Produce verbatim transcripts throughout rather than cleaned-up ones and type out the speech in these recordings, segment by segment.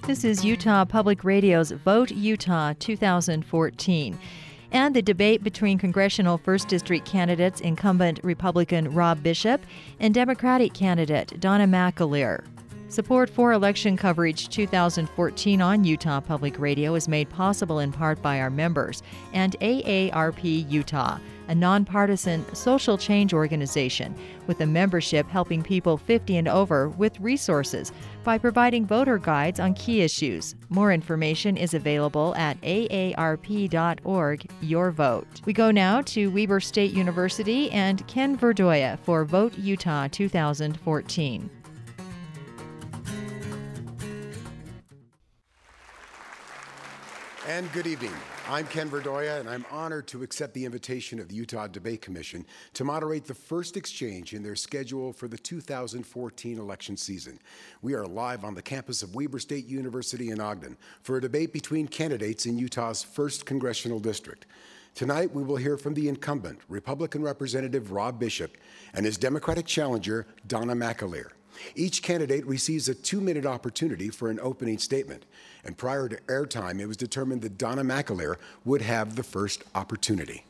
This is Utah Public Radio's Vote Utah two thousand fourteen. And the debate between congressional first District candidates, incumbent Republican Rob Bishop and Democratic candidate Donna McAleer. Support for election coverage two thousand fourteen on Utah Public Radio is made possible in part by our members and A A R P Utah, a nonpartisan social change organization with a membership helping people fifty and over with resources by providing voter guides on key issues. More information is available at A A R P dot org, your vote. We go now to Weber State University and Ken Verdoya for Vote Utah two thousand fourteen. And good evening. I'm Ken Verdoya, and I'm honored to accept the invitation of the Utah Debate Commission to moderate the first exchange in their schedule for the two thousand fourteen election season. We are live on the campus of Weber State University in Ogden for a debate between candidates in Utah's first congressional district. Tonight, we will hear from the incumbent, Republican Representative Rob Bishop, and his Democratic challenger, Donna McAleer. Each candidate receives a two-minute opportunity for an opening statement, and prior to airtime, it was determined that Donna McAleer would have the first opportunity.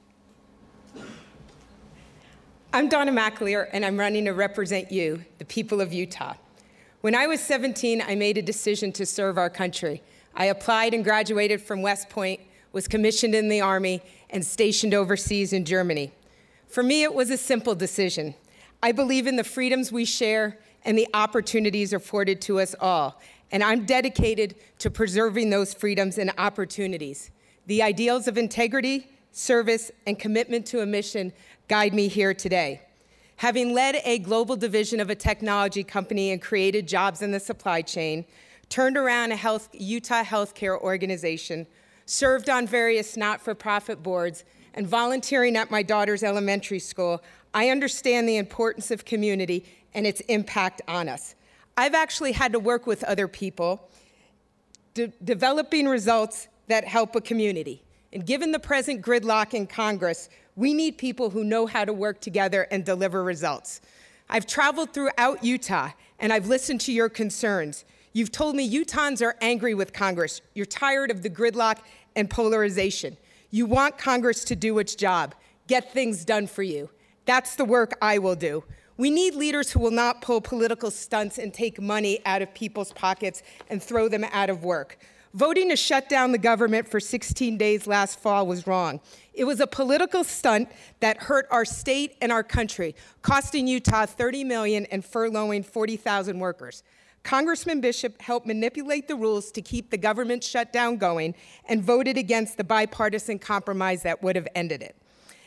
I'm Donna McAleer, and I'm running to represent you, the people of Utah. When I was seventeen, I made a decision to serve our country. I applied and graduated from West Point, was commissioned in the Army, and stationed overseas in Germany. For me, it was a simple decision. I believe in the freedoms we share and the opportunities afforded to us all. And I'm dedicated to preserving those freedoms and opportunities. The ideals of integrity, service, and commitment to a mission guide me here today. Having led a global division of a technology company and created jobs in the supply chain, turned around a health, Utah healthcare organization, served on various not-for-profit boards, and volunteering at my daughter's elementary school, I understand the importance of community and its impact on us. I've actually had to work with other people, de- developing results that help a community. And given the present gridlock in Congress, we need people who know how to work together and deliver results. I've traveled throughout Utah, and I've listened to your concerns. You've told me Utahns are angry with Congress. You're tired of the gridlock and polarization. You want Congress to do its job, get things done for you. That's the work I will do. We need leaders who will not pull political stunts and take money out of people's pockets and throw them out of work. Voting to shut down the government for sixteen days last fall was wrong. It was a political stunt that hurt our state and our country, costing Utah thirty million dollars and furloughing forty thousand workers. Congressman Bishop helped manipulate the rules to keep the government shutdown going and voted against the bipartisan compromise that would have ended it.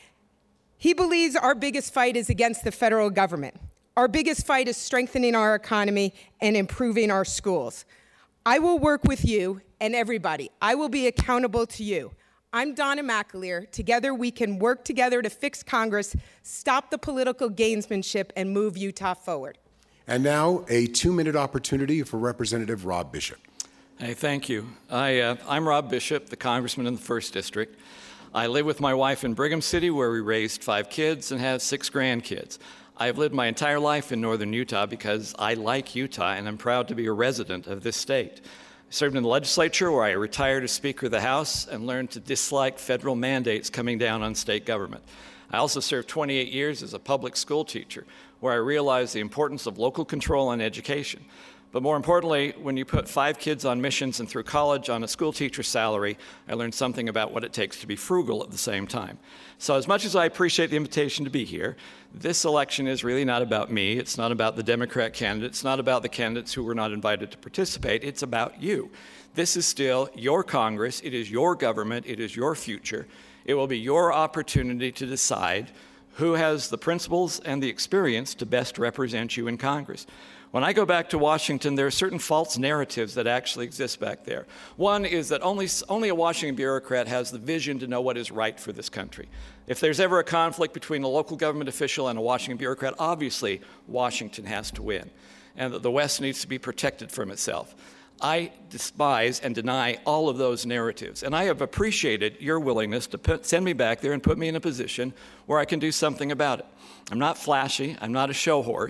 He believes our biggest fight is against the federal government. Our biggest fight is strengthening our economy and improving our schools. I will work with you and everybody. I will be accountable to you. I'm Donna McAleer. Together we can work together to fix Congress, stop the political gamesmanship, and move Utah forward. And now, a two-minute opportunity for Representative Rob Bishop. Hey, thank you. I, uh, I'm Rob Bishop, the congressman in the first District. I live with my wife in Brigham City, where we raised five kids and have six grandkids. I've lived my entire life in northern Utah because I like Utah, and I'm proud to be a resident of this state. I served in the legislature, where I retired as Speaker of the House and learned to dislike federal mandates coming down on state government. I also served twenty-eight years as a public school teacher, where I realized the importance of local control on education. But more importantly, when you put five kids on missions and through college on a school teacher's salary, I learned something about what it takes to be frugal at the same time. So as much as I appreciate the invitation to be here, this election is really not about me. It's not about the Democrat candidate. It's not about the candidates who were not invited to participate. It's about you. This is still your Congress. It is your government. It is your future. It will be your opportunity to decide who has the principles and the experience to best represent you in Congress. When I go back to Washington, there are certain false narratives that actually exist back there. One is that only, only a Washington bureaucrat has the vision to know what is right for this country. If there's ever a conflict between a local government official and a Washington bureaucrat, obviously Washington has to win, and that the West needs to be protected from itself. I despise and deny all of those narratives, and I have appreciated your willingness to put, send me back there and put me in a position where I can do something about it. I'm not flashy, I'm not a show horse,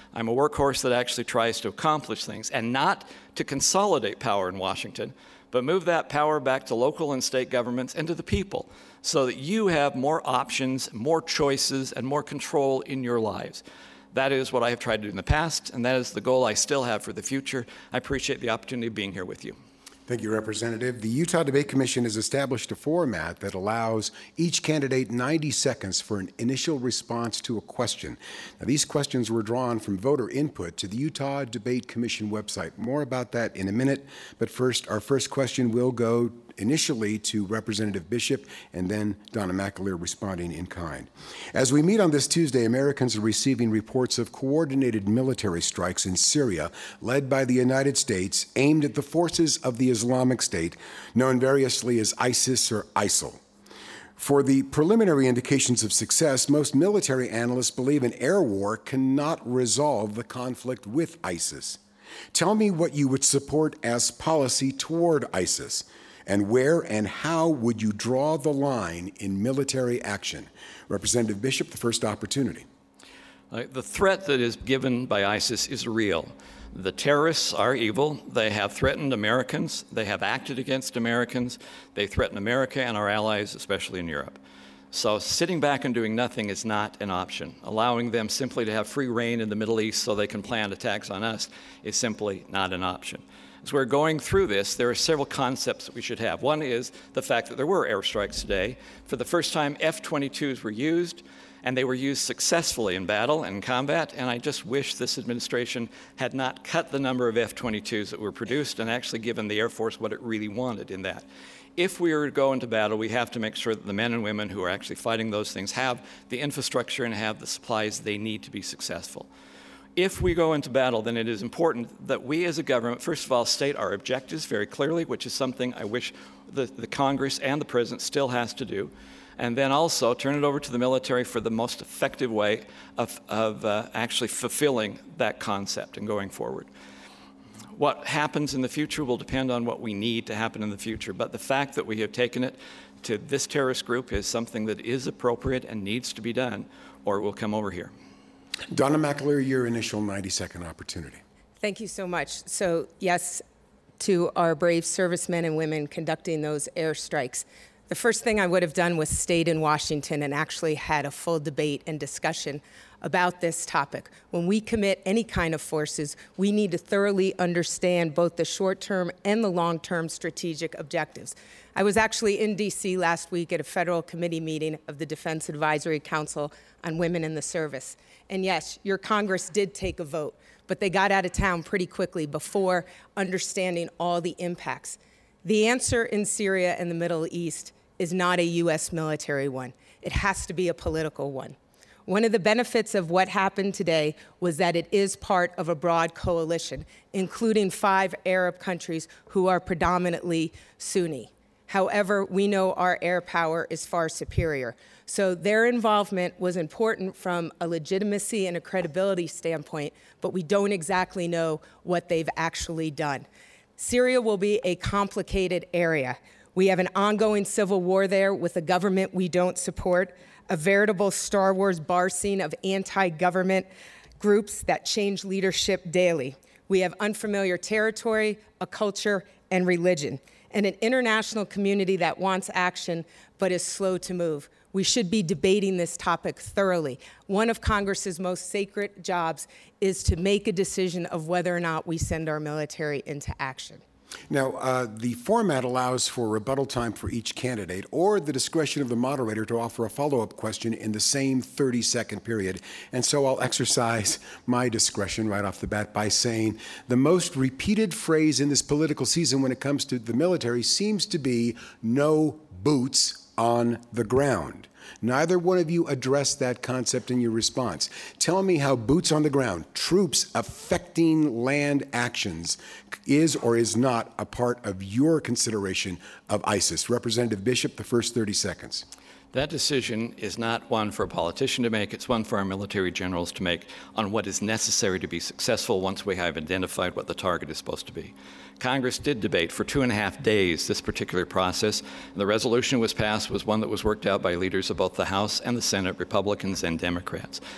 I'm a workhorse that actually tries to accomplish things, and not to consolidate power in Washington, but move that power back to local and state governments and to the people so that you have more options, more choices, and more control in your lives. That is what I have tried to do in the past, and that is the goal I still have for the future. I appreciate the opportunity of being here with you. Thank you, Representative. The Utah Debate Commission has established a format that allows each candidate ninety seconds for an initial response to a question. Now, these questions were drawn from voter input to the Utah Debate Commission website. More about that in a minute, but first, our first question will go initially to Representative Bishop and then Donna McAleer responding in kind. As we meet on this Tuesday, Americans are receiving reports of coordinated military strikes in Syria led by the United States aimed at the forces of the Islamic State, known variously as ISIS or ISIL. For the preliminary indications of success, most military analysts believe an air war cannot resolve the conflict with ISIS. Tell me what you would support as policy toward ISIS. And where and how would you draw the line in military action? Representative Bishop, the first opportunity. Uh, the threat that is given by ISIS is real. The terrorists are evil. They have threatened Americans. They have acted against Americans. They threaten America and our allies, especially in Europe. So sitting back and doing nothing is not an option. Allowing them simply to have free reign in the Middle East so they can plan attacks on us is simply not an option. As we're going through this, there are several concepts that we should have. One is the fact that there were airstrikes today. For the first time, F twenty-twos were used, and they were used successfully in battle and combat, and I just wish this administration had not cut the number of F twenty-twos that were produced and actually given the Air Force what it really wanted in that. If we are to go into battle, we have to make sure that the men and women who are actually fighting those things have the infrastructure and have the supplies they need to be successful. If we go into battle, then it is important that we as a government, first of all, state our objectives very clearly, which is something I wish the, the Congress and the President still has to do, and then also turn it over to the military for the most effective way of, of uh, actually fulfilling that concept and going forward. What happens in the future will depend on what we need to happen in the future, but the fact that we have taken it to this terrorist group is something that is appropriate and needs to be done, or it will come over here. Donna McAleer, your initial ninety second opportunity. Thank you so much. So, yes, to our brave servicemen and women conducting those airstrikes. The first thing I would have done was stayed in Washington and actually had a full debate and discussion about this topic. When we commit any kind of forces, we need to thoroughly understand both the short-term and the long-term strategic objectives. I was actually in D C last week at a federal committee meeting of the Defense Advisory Council on Women in the Service. And yes, your Congress did take a vote, but they got out of town pretty quickly before understanding all the impacts. The answer in Syria and the Middle East is not a U S military one. It has to be a political one. One of the benefits of what happened today was that it is part of a broad coalition, including five Arab countries who are predominantly Sunni. However, we know our air power is far superior. So their involvement was important from a legitimacy and a credibility standpoint, but we don't exactly know what they've actually done. Syria will be a complicated area. We have an ongoing civil war there with a government we don't support, a veritable Star Wars bar scene of anti-government groups that change leadership daily. We have unfamiliar territory, a culture, and religion, and an international community that wants action but is slow to move. We should be debating this topic thoroughly. One of Congress's most sacred jobs is to make a decision of whether or not we send our military into action. Now, uh, the format allows for rebuttal time for each candidate or the discretion of the moderator to offer a follow-up question in the same thirty second period. And so I'll exercise my discretion right off the bat by saying the most repeated phrase in this political season when it comes to the military seems to be no boots on the ground. Neither one of you addressed that concept in your response. Tell me how boots on the ground, troops affecting land actions, is or is not a part of your consideration of ISIS. Representative Bishop, the first thirty seconds. That decision is not one for a politician to make. It's one for our military generals to make on what is necessary to be successful once we have identified what the target is supposed to be. Congress did debate for two and a half days this particular process, and the resolution that was passed was one that was worked out by leaders of both the House and the Senate, Republicans and Democrats.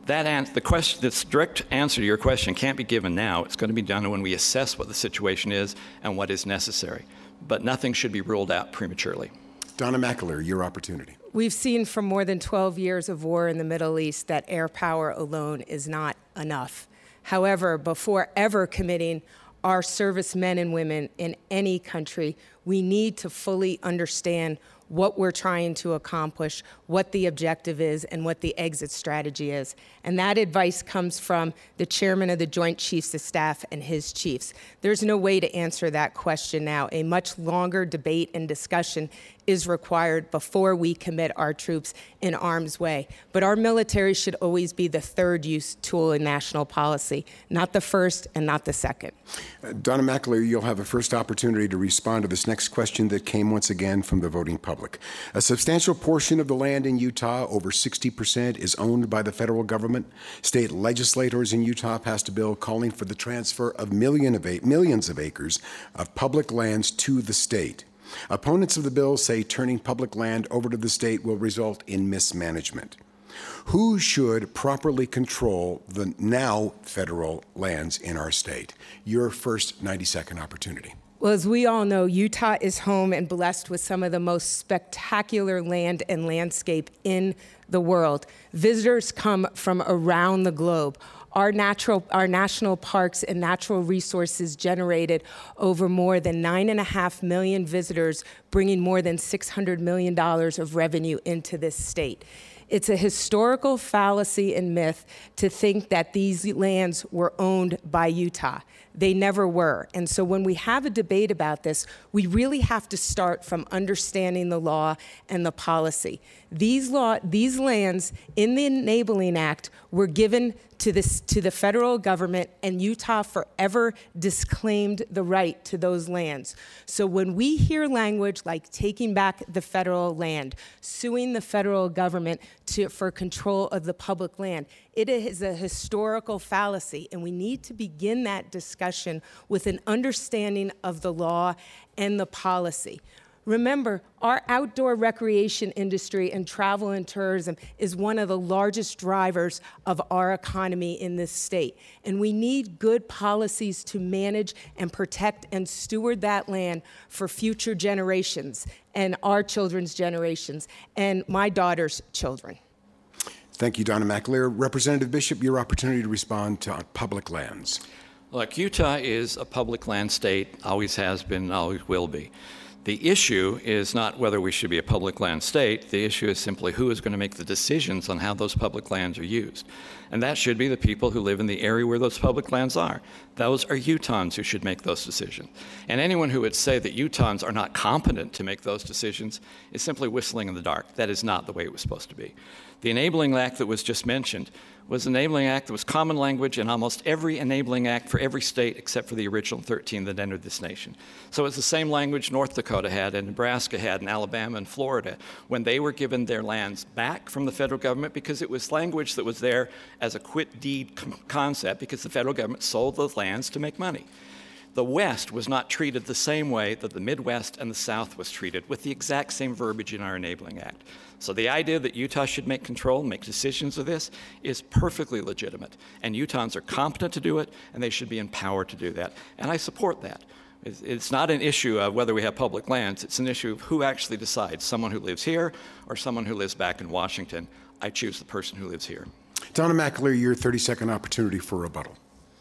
That an- the question, this direct answer to your question can't be given now. It's going to be done when we assess what the situation is and what is necessary. But nothing should be ruled out prematurely. Donna McAleer, your opportunity. We've seen for more than twelve years of war in the Middle East that air power alone is not enough. However, before ever committing our servicemen and women in any country, we need to fully understand what we're trying to accomplish, what the objective is, and what the exit strategy is. And that advice comes from the chairman of the Joint Chiefs of Staff and his chiefs. There's no way to answer that question now. A much longer debate and discussion is required before we commit our troops in harm's way. But our military should always be the third use tool in national policy, not the first and not the second. Uh, Donna McAleer, you'll have a first opportunity to respond to this next question that came once again from the voting public. A substantial portion of the land in Utah, over sixty percent, is owned by the federal government. State legislators in Utah passed a bill calling for the transfer of million of a- millions of acres of public lands to the state. Opponents of the bill say turning public land over to the state will result in mismanagement. Who should properly control the now federal lands in our state? Your first ninety-second opportunity. Well, as we all know, Utah is home and blessed with some of the most spectacular land and landscape in the world. Visitors come from around the globe. Our natural, our national parks and natural resources generated over more than nine and a half million visitors, bringing more than six hundred million dollars of revenue into this state. It's a historical fallacy and myth to think that these lands were owned by Utah. They never were. And so when we have a debate about this, we really have to start from understanding the law and the policy. These law, these lands in the Enabling Act were given to, this, to the federal government, and Utah forever disclaimed the right to those lands. So when we hear language like taking back the federal land, suing the federal government to, for control of the public land, it is a historical fallacy, and we need to begin that discussion with an understanding of the law and the policy. Remember, our outdoor recreation industry and travel and tourism is one of the largest drivers of our economy in this state. And we need good policies to manage and protect and steward that land for future generations and our children's generations and my daughter's children. Thank you, Donna McAleer. Representative Bishop, your opportunity to respond to public lands. Look, Utah is a public land state, always has been, always will be. The issue is not whether we should be a public land state. The issue is simply who is going to make the decisions on how those public lands are used. And that should be the people who live in the area where those public lands are. Those are Utahns who should make those decisions. And anyone who would say that Utahns are not competent to make those decisions is simply whistling in the dark. That is not the way it was supposed to be. The Enabling Act that was just mentioned was an Enabling Act that was common language in almost every Enabling Act for every state except for the original thirteen that entered this nation. So it's the same language North Dakota had and Nebraska had and Alabama and Florida when they were given their lands back from the federal government, because it was language that was there as a quit deed concept because the federal government sold those lands to make money. The West was not treated the same way that the Midwest and the South was treated, with the exact same verbiage in our Enabling Act. So the idea that Utah should make control, make decisions of this, is perfectly legitimate. And Utahns are competent to do it, and they should be empowered to do that. And I support that. It's not an issue of whether we have public lands. It's an issue of who actually decides, someone who lives here or someone who lives back in Washington. I choose the person who lives here. Donna McAleer, your thirty-second opportunity for rebuttal.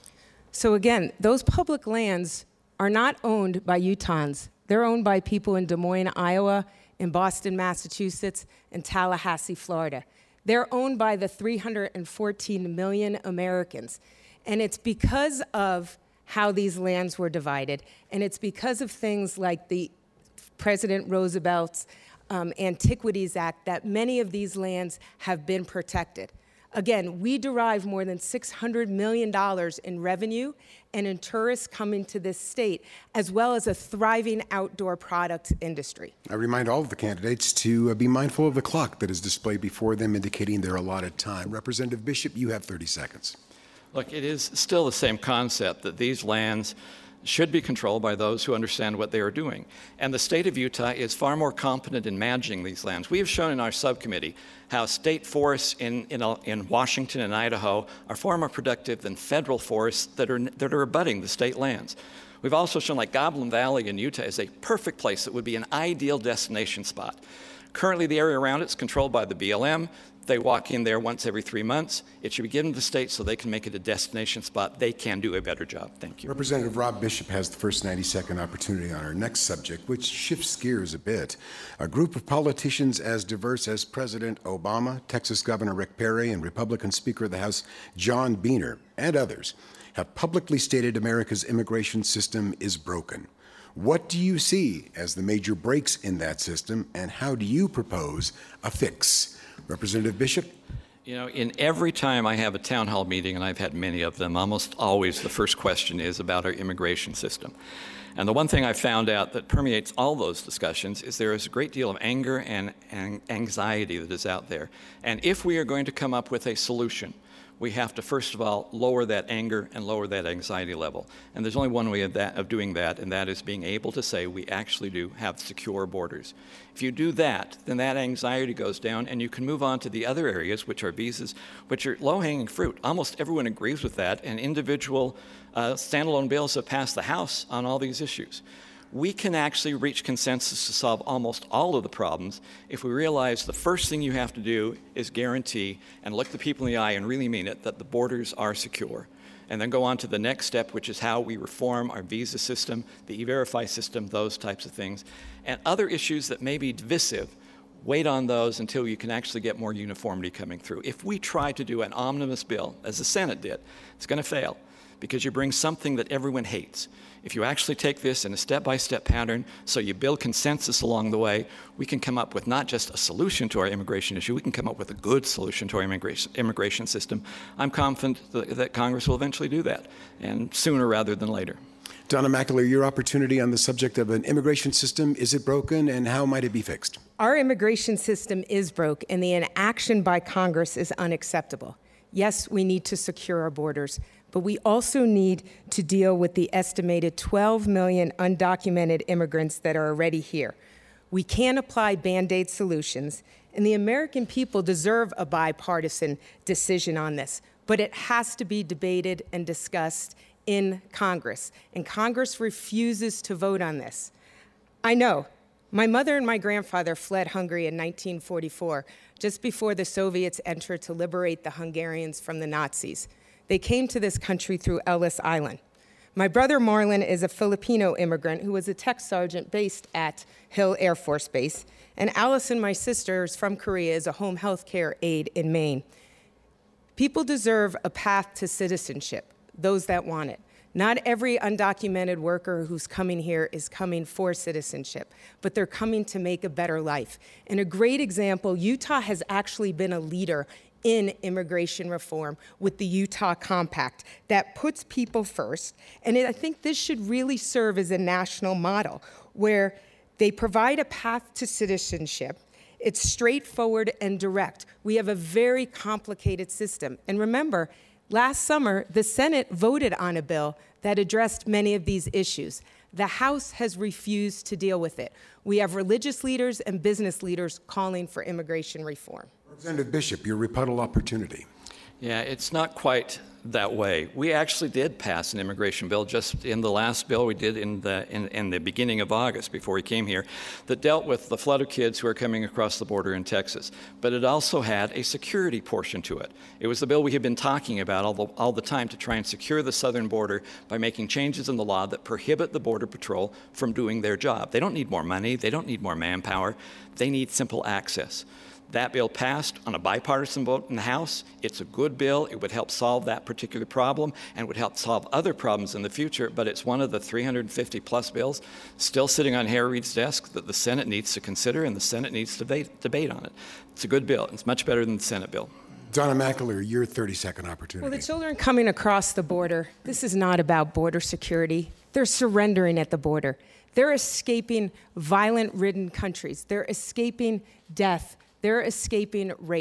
So again, those public lands are not owned by Utahns. They're owned by people in Des Moines, Iowa, in Boston, Massachusetts, and Tallahassee, Florida. They're owned by the three hundred fourteen million Americans. And it's because of how these lands were divided, and it's because of things like the President Roosevelt's um, Antiquities Act that many of these lands have been protected. Again, we derive more than six hundred million dollars in revenue and in tourists coming to this state, as well as a thriving outdoor product industry. I remind all of the candidates to uh, be mindful of the clock that is displayed before them, indicating their allotted time. Representative Bishop, you have thirty seconds. Look, it is still the same concept that these lands should be controlled by those who understand what they are doing. And the state of Utah is far more competent in managing these lands. We have shown in our subcommittee how state forests in, in, in Washington and Idaho are far more productive than federal forests that are, that are abutting the state lands. We've also shown like Goblin Valley in Utah is a perfect place that would be an ideal destination spot. Currently, the area around it is controlled by the B L M. They walk in there once every three months. It should be given to the state so they can make it a destination spot. They can do a better job. Thank you. Representative Rob Bishop has the first ninety-second opportunity on our next subject, which shifts gears a bit. A group of politicians as diverse as President Obama, Texas Governor Rick Perry, and Republican Speaker of the House John Boehner, and others, have publicly stated America's immigration system is broken. What do you see as the major breaks in that system, and how do you propose a fix? Representative Bishop? You know, in every time I have a town hall meeting, and I've had many of them, almost always the first question is about our immigration system. And the one thing I found out that permeates all those discussions is there is a great deal of anger and, and anxiety that is out there. And if we are going to come up with a solution, we have to, first of all, lower that anger and lower that anxiety level. And there's only one way of, that, of doing that, and that is being able to say we actually do have secure borders. If you do that, then that anxiety goes down, and you can move on to the other areas, which are visas, which are low-hanging fruit. Almost everyone agrees with that, and individual uh, standalone bills have passed the House on all these issues. We can actually reach consensus to solve almost all of the problems if we realize the first thing you have to do is guarantee and look the people in the eye and really mean it that the borders are secure. And then go on to the next step, which is how we reform our visa system, the E-Verify system, those types of things. And other issues that may be divisive, wait on those until you can actually get more uniformity coming through. If we try to do an omnibus bill, as the Senate did, it's going to fail because you bring something that everyone hates. If you actually take this in a step-by-step pattern, so you build consensus along the way, we can come up with not just a solution to our immigration issue, we can come up with a good solution to our immigration, immigration system. I'm confident that, that Congress will eventually do that, and sooner rather than later. Donna McAleer, your opportunity on the subject of an immigration system, is it broken, and how might it be fixed? Our immigration system is broke, and the inaction by Congress is unacceptable. Yes, we need to secure our borders, but we also need to deal with the estimated twelve million undocumented immigrants that are already here. We can't apply Band-Aid solutions, and the American people deserve a bipartisan decision on this, but it has to be debated and discussed in Congress, and Congress refuses to vote on this. I know. My mother and my grandfather fled Hungary in nineteen forty-four, just before the Soviets entered to liberate the Hungarians from the Nazis. They came to this country through Ellis Island. My brother Marlon is a Filipino immigrant who was a tech sergeant based at Hill Air Force Base, and Allison, my sister, is from Korea, is a home health care aide in Maine. People deserve a path to citizenship, those that want it. Not every undocumented worker who's coming here is coming for citizenship, but they're coming to make a better life. And a great example, Utah has actually been a leader in immigration reform with the Utah Compact that puts people first. And it, I think this should really serve as a national model where they provide a path to citizenship. It's straightforward and direct. We have a very complicated system. And remember, last summer, the Senate voted on a bill that addressed many of these issues. The House has refused to deal with it. We have religious leaders and business leaders calling for immigration reform. Representative Bishop, your rebuttal opportunity. Yeah, it's not quite that way. We actually did pass an immigration bill just in the last bill we did in the in, in the beginning of August before we came here that dealt with the flood of kids who are coming across the border in Texas. But it also had a security portion to it. It was the bill we have been talking about all the, all the time to try and secure the southern border by making changes in the law that prohibit the Border Patrol from doing their job. They don't need more money. They don't need more manpower. They need simple access. That bill passed on a bipartisan vote in the House. It's a good bill. It would help solve that particular problem and would help solve other problems in the future, but it's one of the three hundred fifty plus bills still sitting on Harry Reid's desk that the Senate needs to consider and the Senate needs to debate, debate on it. It's a good bill. It's much better than the Senate bill. Donna McAleer, your thirty-second opportunity. Well, the children coming across the border, this is not about border security. They're surrendering at the border. They're escaping violent-ridden countries. They're escaping death. They're escaping rape.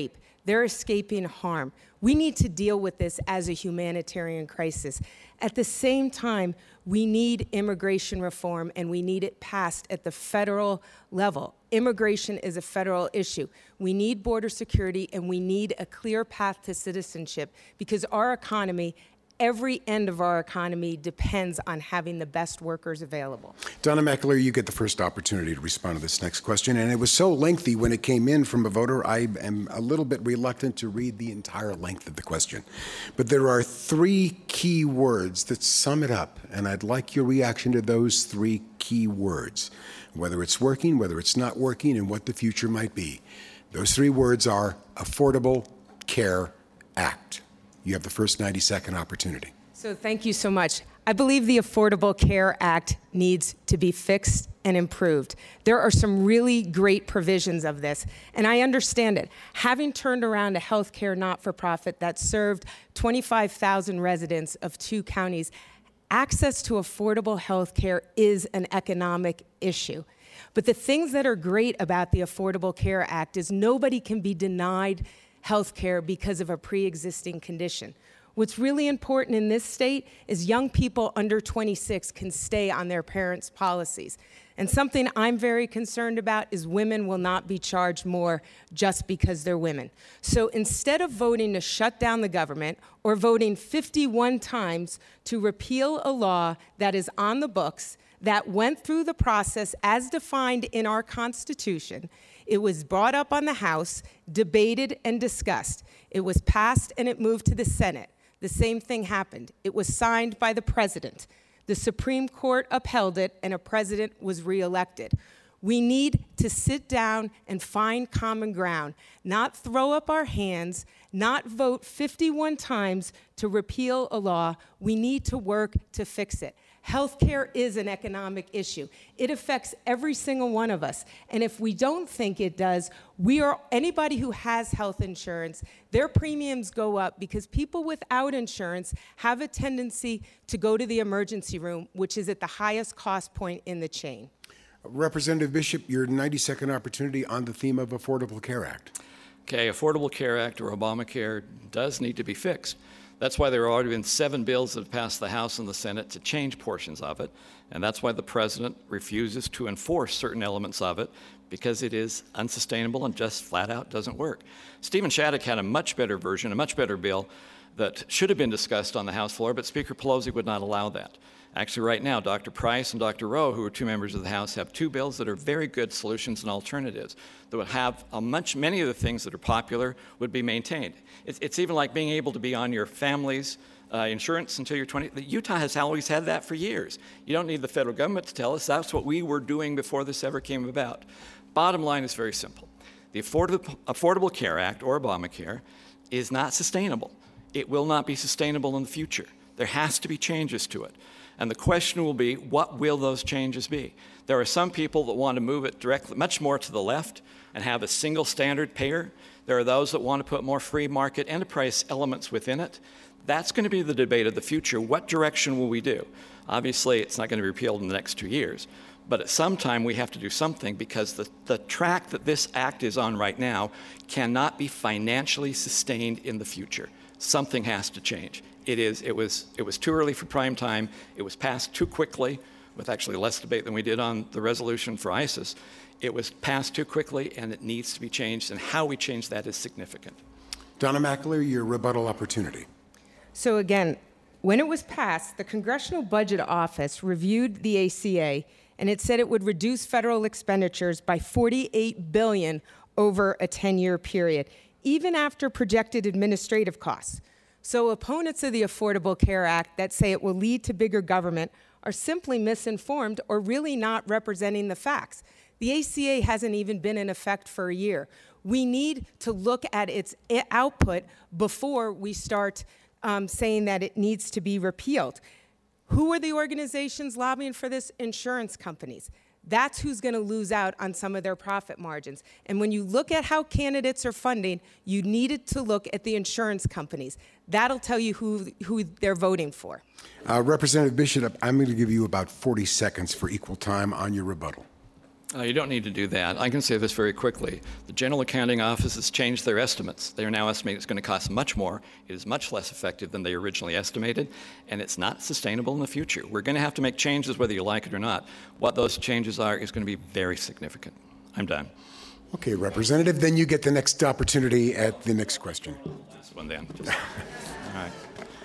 They're escaping harm. We need to deal with this as a humanitarian crisis. At the same time, we need immigration reform, and we need it passed at the federal level. Immigration is a federal issue. We need border security, and we need a clear path to citizenship, because our economy, every end of our economy, depends on having the best workers available. Donna McAleer, you get the first opportunity to respond to this next question. And it was so lengthy when it came in from a voter, I am a little bit reluctant to read the entire length of the question. But there are three key words that sum it up, and I'd like your reaction to those three key words, whether it's working, whether it's not working, and what the future might be. Those three words are Affordable Care Act. You have the first ninety second opportunity. So thank you so much. I believe the Affordable Care Act needs to be fixed and improved. There are some really great provisions of this, and I understand it. Having turned around a healthcare not-for-profit that served twenty-five thousand residents of two counties, access to affordable healthcare is an economic issue. But the things that are great about the Affordable Care Act is nobody can be denied health care because of a pre-existing condition. What's really important in this state is young people under twenty-six can stay on their parents' policies. And something I'm very concerned about is women will not be charged more just because they're women. So instead of voting to shut down the government or voting fifty-one times to repeal a law that is on the books, that went through the process as defined in our Constitution, it was brought up on the House, debated and discussed. It was passed and it moved to the Senate. The same thing happened. It was signed by the president. The Supreme Court upheld it, and a president was reelected. We need to sit down and find common ground, not throw up our hands, not vote fifty-one times to repeal a law. We need to work to fix it. Healthcare is an economic issue. It affects every single one of us. And if we don't think it does, we are anybody who has health insurance, their premiums go up because people without insurance have a tendency to go to the emergency room, which is at the highest cost point in the chain. Representative Bishop, your ninety second opportunity on the theme of Affordable Care Act. Okay, Affordable Care Act, or Obamacare, does need to be fixed. That's why there have already been seven bills that have passed the House and the Senate to change portions of it, and that's why the President refuses to enforce certain elements of it, because it is unsustainable and just flat out doesn't work. Stephen Shattuck had a much better version, a much better bill that should have been discussed on the House floor, but Speaker Pelosi would not allow that. Actually, right now, Doctor Price and Doctor Rowe, who are two members of the House, have two bills that are very good solutions and alternatives that would have a much, many of the things that are popular would be maintained. It's, it's even like being able to be on your family's uh, insurance until you're twenty. Utah has always had that for years. You don't need the federal government to tell us. That's what we were doing before this ever came about. Bottom line is very simple. The Affordable, Affordable Care Act, or Obamacare, is not sustainable. It will not be sustainable in the future. There has to be changes to it. And the question will be, what will those changes be? There are some people that want to move it directly, much more to the left, and have a single standard payer. There are those that want to put more free market enterprise elements within it. That's going to be the debate of the future. What direction will we do? Obviously, it's not going to be repealed in the next two years. But at some time, we have to do something, because the, the track that this act is on right now cannot be financially sustained in the future. Something has to change. It is, it was, it was too early for prime time. It was passed too quickly, with actually less debate than we did on the resolution for ISIS. It was passed too quickly, and it needs to be changed, and how we change that is significant. Donna McAleer, your rebuttal opportunity. So again, when it was passed, the Congressional Budget Office reviewed the A C A, and it said it would reduce federal expenditures by forty-eight billion dollars over a ten-year period, even after projected administrative costs. So opponents of the Affordable Care Act that say it will lead to bigger government are simply misinformed or really not representing the facts. The A C A hasn't even been in effect for a year. We need to look at its output before we start um, saying that it needs to be repealed. Who are the organizations lobbying for this? Insurance companies. That's who's going to lose out on some of their profit margins. And when you look at how candidates are funding, you needed to look at the insurance companies. That'll tell you who, who they're voting for. Uh, Representative Bishop, I'm going to give you about forty seconds for equal time on your rebuttal. Uh, you don't need to do that. I can say this very quickly. The General Accounting Office has changed their estimates. They are now estimating it's going to cost much more. It is much less effective than they originally estimated, and it's not sustainable in the future. We're going to have to make changes whether you like it or not. What those changes are is going to be very significant. I'm done. Okay, Representative, then you get the next opportunity at the next question. This one then. Just, all right.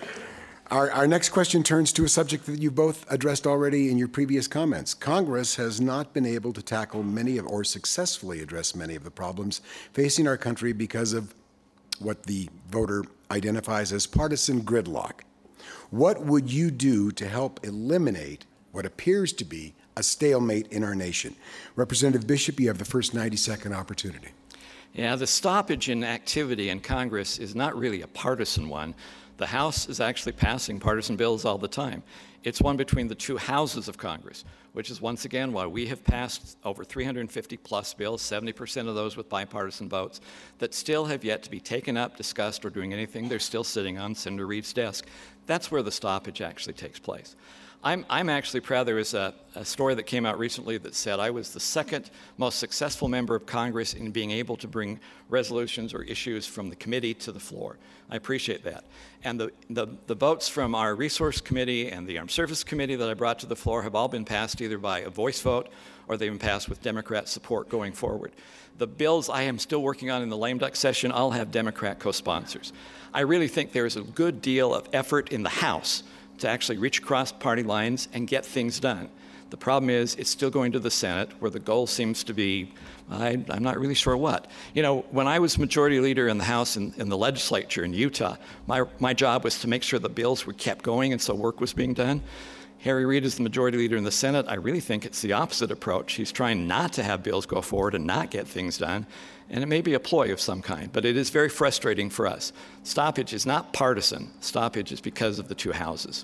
Our, our next question turns to a subject that you both addressed already in your previous comments. Congress has not been able to tackle many of, or successfully address many of the problems facing our country because of what the voter identifies as partisan gridlock. What would you do to help eliminate what appears to be a stalemate in our nation? Representative Bishop, you have the first ninety-second opportunity. Yeah, the stoppage in activity in Congress is not really a partisan one. The House is actually passing partisan bills all the time. It's one between the two houses of Congress, which is once again why we have passed over three hundred fifty plus bills, seventy percent of those with bipartisan votes, that still have yet to be taken up, discussed, or doing anything. They're still sitting on Senator Reid's desk. That's where the stoppage actually takes place. I'm, I'm actually proud. There was a, a story that came out recently that said I was the second most successful member of Congress in being able to bring resolutions or issues from the committee to the floor. I appreciate that. And the, the, the votes from our Resource Committee and the Armed Services Committee that I brought to the floor have all been passed either by a voice vote or they've been passed with Democrat support going forward. The bills I am still working on in the lame duck session all have Democrat co-sponsors. I really think there is a good deal of effort in the House to actually reach across party lines and get things done. The problem is it's still going to the Senate, where the goal seems to be, I, I'm not really sure what. You know, when I was majority leader in the House and in, in the legislature in Utah, my, my job was to make sure the bills were kept going and so work was being done. Harry Reid is the majority leader in the Senate. I really think it's the opposite approach. He's trying not to have bills go forward and not get things done. And it may be a ploy of some kind, but it is very frustrating for us. Stoppage is not partisan. Stoppage is because of the two houses.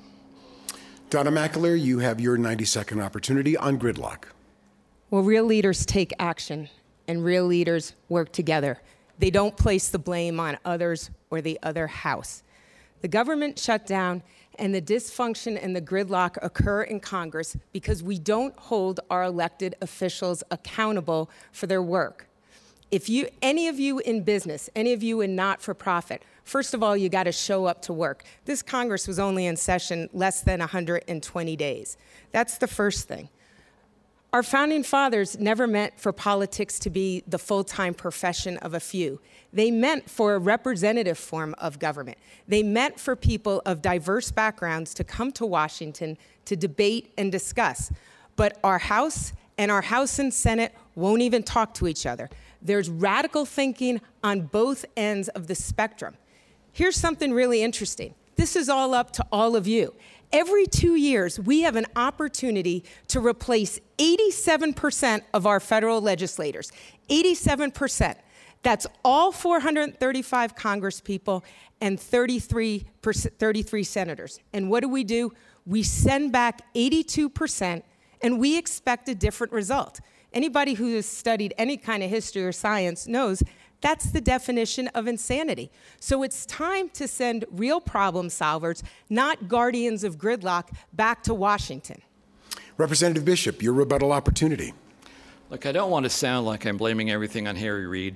Donna McAleer, you have your ninety-second opportunity on gridlock. Well, real leaders take action, and real leaders work together. They don't place the blame on others or the other house. The government shutdown and the dysfunction and the gridlock occur in Congress because we don't hold our elected officials accountable for their work. If you, any of you in business, any of you in not-for-profit, first of all, you got to show up to work. This Congress was only in session less than one hundred twenty days. That's the first thing. Our founding fathers never meant for politics to be the full-time profession of a few. They meant for a representative form of government. They meant for people of diverse backgrounds to come to Washington to debate and discuss. But our House and our House and Senate won't even talk to each other. There's radical thinking on both ends of the spectrum. Here's something really interesting. This is all up to all of you. Every two years, we have an opportunity to replace eighty-seven percent of our federal legislators. eighty-seven percent. That's all four hundred thirty-five congresspeople and thirty-three, thirty-three senators. And what do we do? We send back eighty-two percent, and we expect a different result. Anybody who has studied any kind of history or science knows that's the definition of insanity. So it's time to send real problem solvers, not guardians of gridlock, back to Washington. Representative Bishop, your rebuttal opportunity. Look, I don't want to sound like I'm blaming everything on Harry Reid,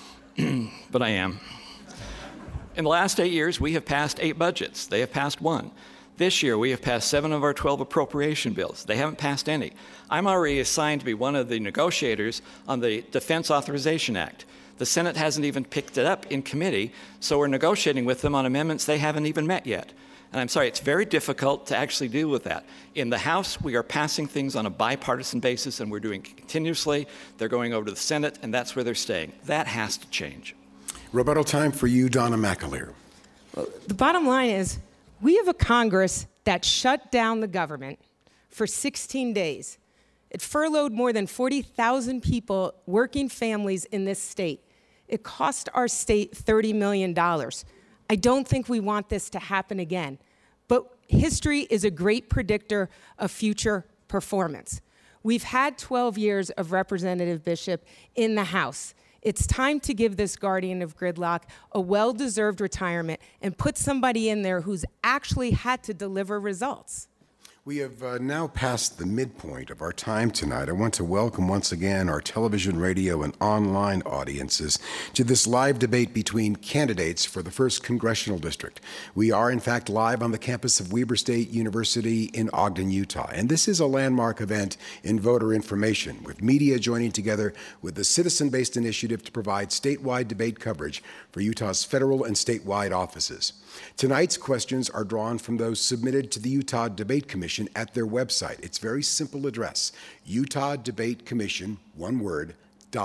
but I am. In the last eight years, we have passed eight budgets. They have passed one. This year, we have passed seven of our twelve appropriation bills. They haven't passed any. I'm already assigned to be one of the negotiators on the Defense Authorization Act. The Senate hasn't even picked it up in committee, so we're negotiating with them on amendments they haven't even met yet. And I'm sorry, it's very difficult to actually deal with that. In the House, we are passing things on a bipartisan basis, and we're doing it continuously. They're going over to the Senate, and that's where they're staying. That has to change. Rebuttal time for you, Donna McAleer. Well, the bottom line is, we have a Congress that shut down the government for sixteen days. It furloughed more than forty thousand people, working families in this state. It cost our state thirty million dollars. I don't think we want this to happen again. But history is a great predictor of future performance. We've had twelve years of Representative Bishop in the House. It's time to give this guardian of gridlock a well-deserved retirement and put somebody in there who's actually had to deliver results. We have uh, now passed the midpoint of our time tonight. I want to welcome once again our television, radio, and online audiences to this live debate between candidates for the first Congressional District. We are, in fact, live on the campus of Weber State University in Ogden, Utah. And this is a landmark event in voter information, with media joining together with the citizen-based initiative to provide statewide debate coverage for Utah's federal and statewide offices. Tonight's questions are drawn from those submitted to the Utah Debate Commission at their website. It's a very simple address, Utah Debate Commission, one word,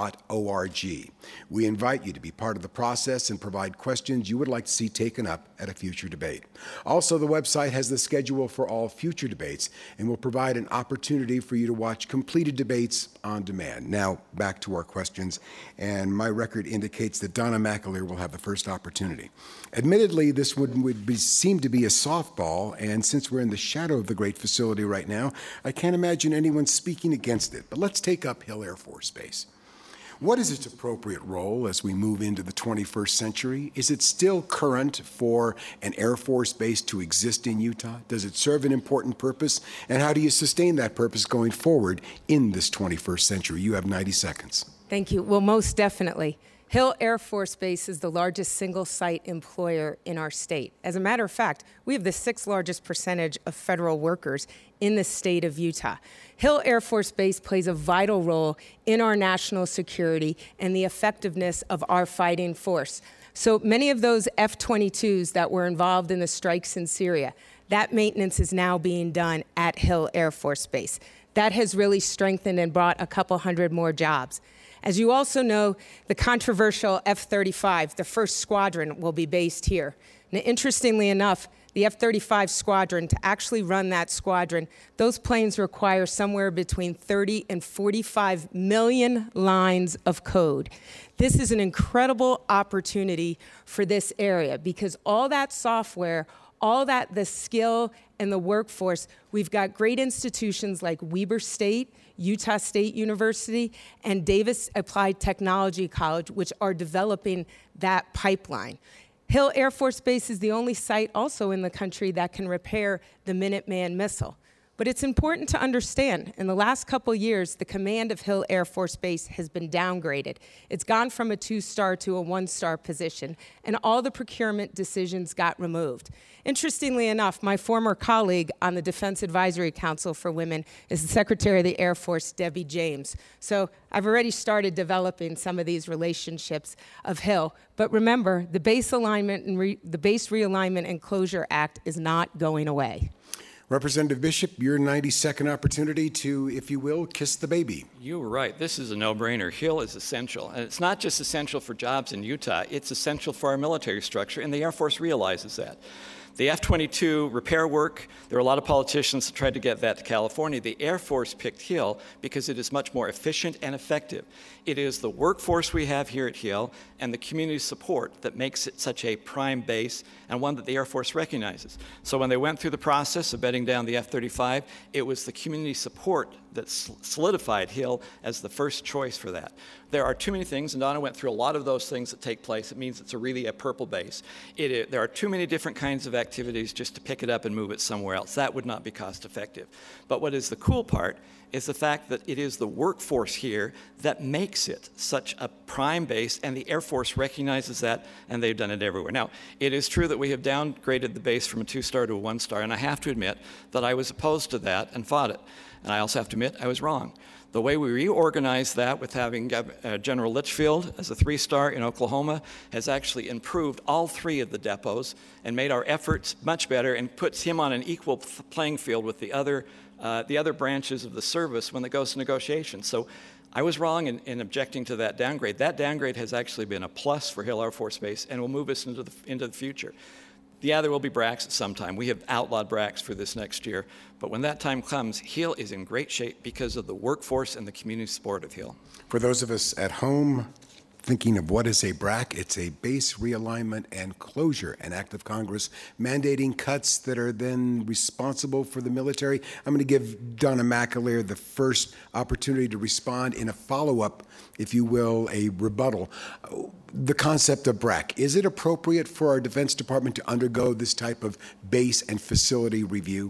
.org. We invite you to be part of the process and provide questions you would like to see taken up at a future debate. Also, the website has the schedule for all future debates and will provide an opportunity for you to watch completed debates on demand. Now, back to our questions, and my record indicates that Donna McAleer will have the first opportunity. Admittedly, this would, would be, seem to be a softball, and since we're in the shadow of the great facility right now, I can't imagine anyone speaking against it. But let's take up Hill Air Force Base. What is its appropriate role as we move into the twenty-first century? Is it still current for an Air Force base to exist in Utah? Does it serve an important purpose? And how do you sustain that purpose going forward in this twenty-first century? You have ninety seconds. Thank you. Well, most definitely. Hill Air Force Base is the largest single-site employer in our state. As a matter of fact, we have the sixth largest percentage of federal workers in the state of Utah. Hill Air Force Base plays a vital role in our national security and the effectiveness of our fighting force. So many of those F twenty-twos that were involved in the strikes in Syria, that maintenance is now being done at Hill Air Force Base. That has really strengthened and brought a couple hundred more jobs. As you also know, the controversial F thirty-five, the first squadron, will be based here. Now, interestingly enough, the F thirty-five squadron, to actually run that squadron, those planes require somewhere between thirty and forty-five million lines of code. This is an incredible opportunity for this area because all that software, all that, the skill and the workforce, we've got great institutions like Weber State, Utah State University, and Davis Applied Technology College, which are developing that pipeline. Hill Air Force Base is the only site also in the country that can repair the Minuteman missile. But it's important to understand, in the last couple years, the command of Hill Air Force Base has been downgraded. It's gone from a two-star to a one-star position, and all the procurement decisions got removed. Interestingly enough, my former colleague on the Defense Advisory Council for Women is the Secretary of the Air Force, Debbie James. So I've already started developing some of these relationships of Hill. But remember, the Base Alignment and Re- the Base Realignment and Closure Act is not going away. Representative Bishop, your ninety-second opportunity to, if you will, kiss the baby. You were right. This is a no-brainer. Hill is essential. And it's not just essential for jobs in Utah. It's essential for our military structure, and the Air Force realizes that. The F twenty-two repair work, there are a lot of politicians that tried to get that to California. The Air Force picked Hill because it is much more efficient and effective. It is the workforce we have here at Hill and the community support that makes it such a prime base and one that the Air Force recognizes. So when they went through the process of bedding down the F thirty-five, it was the community support that solidified Hill as the first choice for that. There are too many things, and Donna went through a lot of those things that take place. It means it's a really a purple base. It, it, there are too many different kinds of activities just to pick it up and move it somewhere else. That would not be cost effective. But what is the cool part is the fact that it is the workforce here that makes it such a prime base, and the Air Force recognizes that, and they've done it everywhere. Now, it is true that we have downgraded the base from a two-star to a one-star, and I have to admit that I was opposed to that and fought it. And I also have to admit I was wrong. The way we reorganized that with having uh, General Litchfield as a three-star in Oklahoma has actually improved all three of the depots and made our efforts much better and puts him on an equal playing field with the other, uh, the other branches of the service when it goes to negotiations. So I was wrong in, in objecting to that downgrade. That downgrade has actually been a plus for Hill Air Force Base and will move us into the, into the future. Yeah, there will be B R A Cs at some time. We have outlawed B R A Cs for this next year. But when that time comes, Hill is in great shape because of the workforce and the community support of Hill. For those of us at home thinking of what is a B R A C, it's a base realignment and closure, an act of Congress mandating cuts that are then responsible for the military. I'm going to give Donna McAleer the first opportunity to respond in a follow-up, if you will, a rebuttal. The concept of B R A C, is it appropriate for our Defense Department to undergo this type of base and facility review?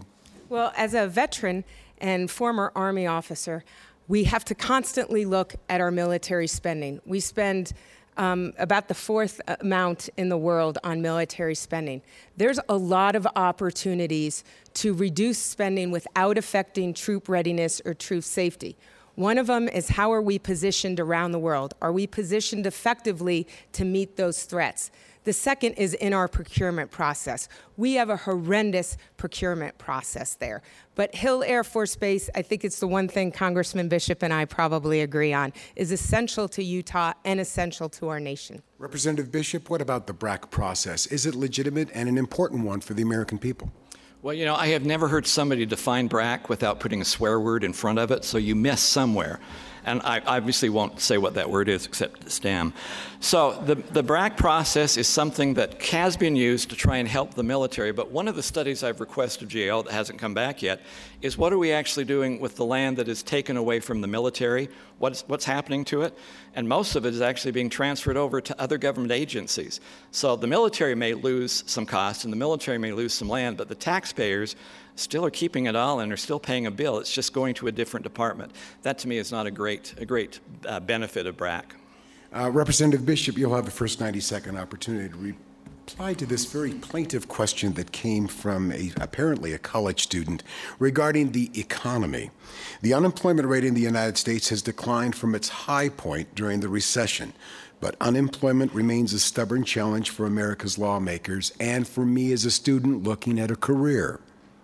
Well, as a veteran and former Army officer, we have to constantly look at our military spending. We spend um, about the fourth amount in the world on military spending. There's a lot of opportunities to reduce spending without affecting troop readiness or troop safety. One of them is, how are we positioned around the world? Are we positioned effectively to meet those threats? The second is in our procurement process. We have a horrendous procurement process there. But Hill Air Force Base, I think it's the one thing Congressman Bishop and I probably agree on, is essential to Utah and essential to our nation. Representative Bishop, what about the B R A C process? Is it legitimate and an important one for the American people? Well, you know, I have never heard somebody define B R A C without putting a swear word in front of it, so you miss somewhere. And I obviously won't say what that word is except stam. So the, the B R A C process is something that has been used to try and help the military, but one of the studies I've requested of G A O that hasn't come back yet is, what are we actually doing with the land that is taken away from the military? What's, what's happening to it? And most of it is actually being transferred over to other government agencies. So the military may lose some cost and the military may lose some land, but the taxpayers still are keeping it all and are still paying a bill. It's just going to a different department. That, to me, is not a great, a great uh, benefit of B R A C. Uh, Representative Bishop, you'll have the first ninety-second opportunity to reply to this very plaintive question that came from a, apparently a college student regarding the economy. The unemployment rate in the United States has declined from its high point during the recession, but unemployment remains a stubborn challenge for America's lawmakers and for me as a student looking at a career.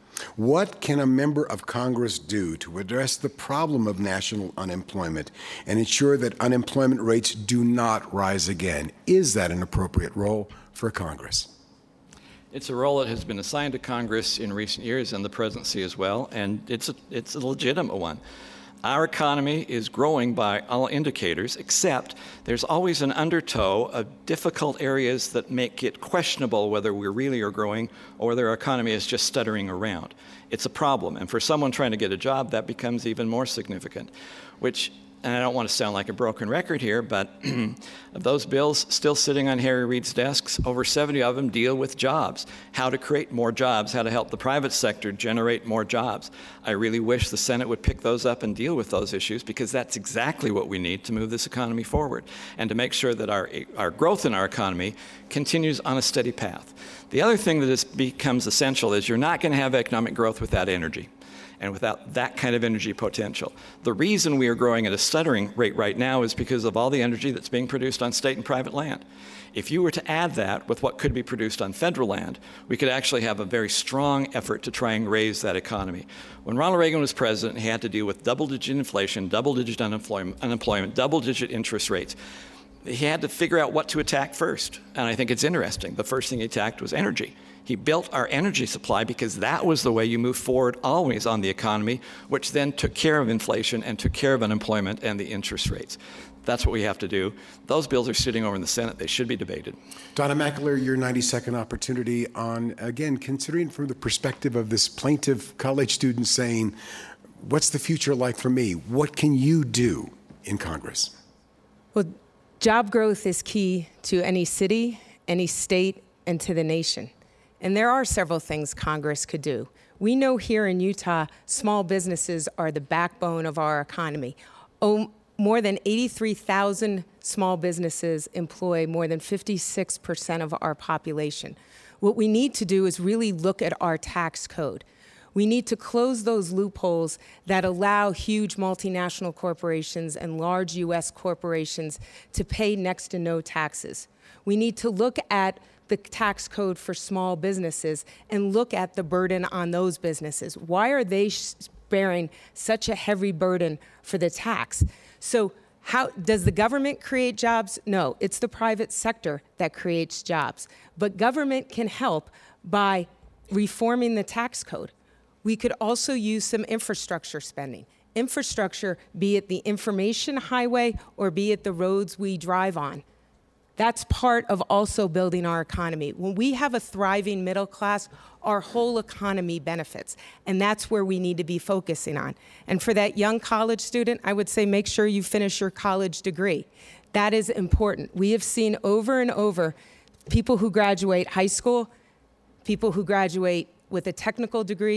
What can a member of Congress do to address the problem of national unemployment and ensure that unemployment rates do not rise again? Is that an appropriate role for Congress? It's a role that has been assigned to Congress in recent years and the presidency as well, and it's a, it's a legitimate one. Our economy is growing by all indicators, except there's always an undertow of difficult areas that make it questionable whether we really are growing or whether our economy is just stuttering around. It's a problem, and for someone trying to get a job, that becomes even more significant, which, and I don't want to sound like a broken record here, but of those bills still sitting on Harry Reid's desks, over seventy of them deal with jobs, how to create more jobs, how to help the private sector generate more jobs. I really wish the Senate would pick those up and deal with those issues, because that's exactly what we need to move this economy forward and to make sure that our, our growth in our economy continues on a steady path. The other thing that is, becomes essential is you're not going to have economic growth without energy, and without that kind of energy potential. The reason we are growing at a stuttering rate right now is because of all the energy that's being produced on state and private land. If you were to add that with what could be produced on federal land, we could actually have a very strong effort to try and raise that economy. When Ronald Reagan was president, he had to deal with double-digit inflation, double-digit unemployment, unemployment, double-digit interest rates. He had to figure out what to attack first, and I think it's interesting. The first thing he attacked was energy. He built our energy supply because that was the way you move forward always on the economy, which then took care of inflation and took care of unemployment and the interest rates. That's what we have to do. Those bills are sitting over in the Senate. They should be debated. Donna McAleer, your ninety-second opportunity on, again, considering from the perspective of this plaintive college student saying, what's the future like for me? What can you do in Congress? Well, job growth is key to any city, any state, and to the nation. And there are several things Congress could do. We know here in Utah, small businesses are the backbone of our economy. Oh, more than eighty-three thousand small businesses employ more than fifty-six percent of our population. What we need to do is really look at our tax code. We need to close those loopholes that allow huge multinational corporations and large U S corporations to pay next to no taxes. We need to look at the tax code for small businesses and look at the burden on those businesses. Why are they bearing such a heavy burden for the tax? So how does the government create jobs? No, it's the private sector that creates jobs. But government can help by reforming the tax code. We could also use some infrastructure spending. Infrastructure, be it the information highway or be it the roads we drive on. That's part of also building our economy. When we have a thriving middle class, our whole economy benefits, and that's where we need to be focusing on. And for that young college student, I would say make sure you finish your college degree. That is important. We have seen over and over people who graduate high school, people who graduate with a technical degree,